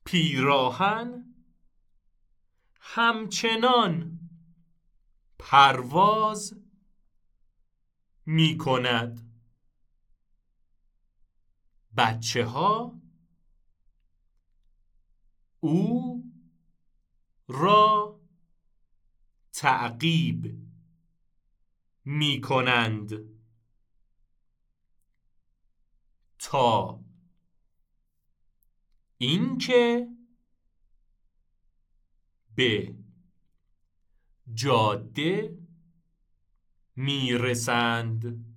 پیراهن همچنان پرواز می کند. بچه ها او را تعقیب می کنند تا اینکه به جاده می رسند.